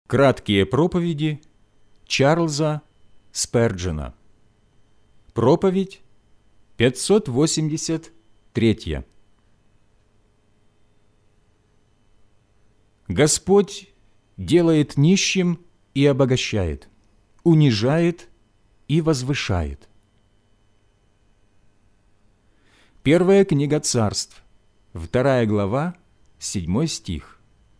Краткие проповеди Чарльза Сперджена. Проповедь 583. Господь делает нищим и обогащает, унижает и возвышает. Первая книга Царств, 2 глава, 7 стих.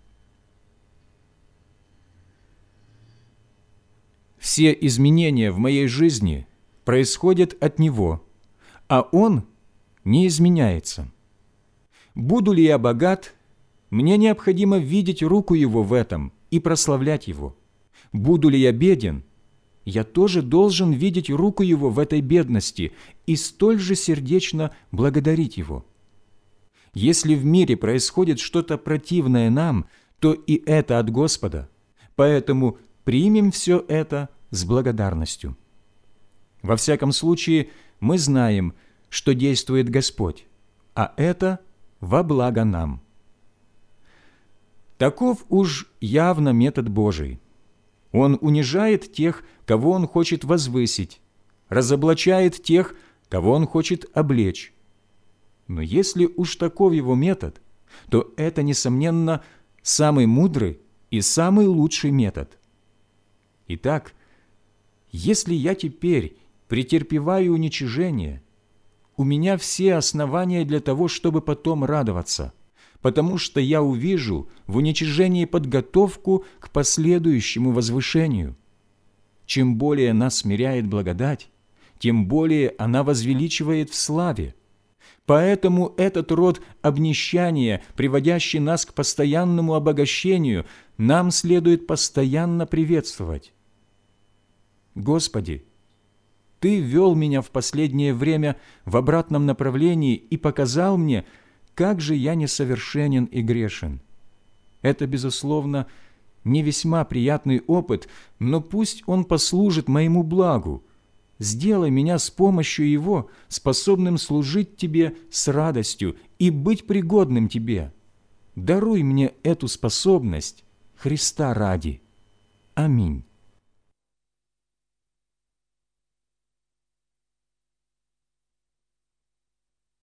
Все изменения в моей жизни происходят от Него, а Он не изменяется. Буду ли я богат, мне необходимо видеть руку Его в этом и прославлять Его. Буду ли я беден, я тоже должен видеть руку Его в этой бедности и столь же сердечно благодарить Его. Если в мире происходит что-то противное нам, то и это от Господа, поэтому примем все это с благодарностью. Во всяком случае, мы знаем, что действует Господь, а это во благо нам. Таков уж явно метод Божий. Он унижает тех, кого Он хочет возвысить, разоблачает тех, кого Он хочет облечь. Но если уж таков Его метод, то это, несомненно, самый мудрый и самый лучший метод. Итак, если я теперь претерпеваю уничижение, у меня все основания для того, чтобы потом радоваться, потому что я увижу в уничижении подготовку к последующему возвышению. Чем более нас смиряет благодать, тем более она возвеличивает в славе. Поэтому этот род обнищания, приводящий нас к постоянному обогащению, нам следует постоянно приветствовать. Господи, Ты вел меня в последнее время в обратном направлении и показал мне, как же я несовершенен и грешен. Это, безусловно, не весьма приятный опыт, но пусть он послужит моему благу. Сделай меня с помощью его способным служить Тебе с радостью и быть пригодным Тебе. Даруй мне эту способность Христа ради. Аминь.